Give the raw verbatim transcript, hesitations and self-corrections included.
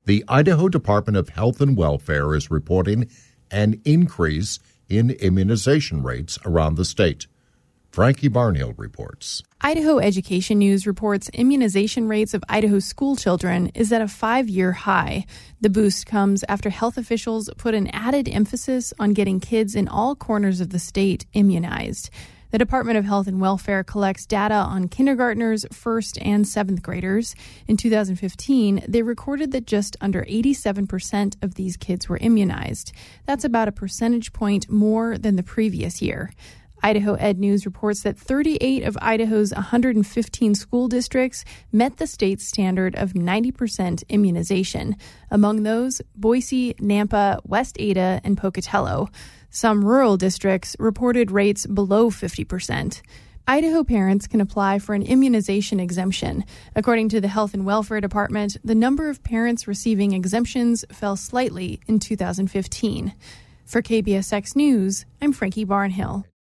The Idaho Department of Health and Welfare is reporting an increase in immunization rates around the state. Frankie Barnhill reports. Idaho Education News reports immunization rates of Idaho school children is at a five-year high. The boost comes after health officials put an added emphasis on getting kids in all corners of the state immunized. The Department of Health and Welfare collects data on kindergartners, first and seventh graders. In two thousand fifteen, they recorded that just under eighty-seven percent of these kids were immunized. That's about a percentage point more than the previous year. Idaho Ed News reports that thirty-eight of Idaho's one hundred fifteen school districts met the state's standard of ninety percent immunization. Among those, Boise, Nampa, West Ada, and Pocatello. Some rural districts reported rates below fifty percent. Idaho parents can apply for an immunization exemption. According to the Health and Welfare Department, the number of parents receiving exemptions fell slightly in two thousand fifteen. For K B S X News, I'm Frankie Barnhill.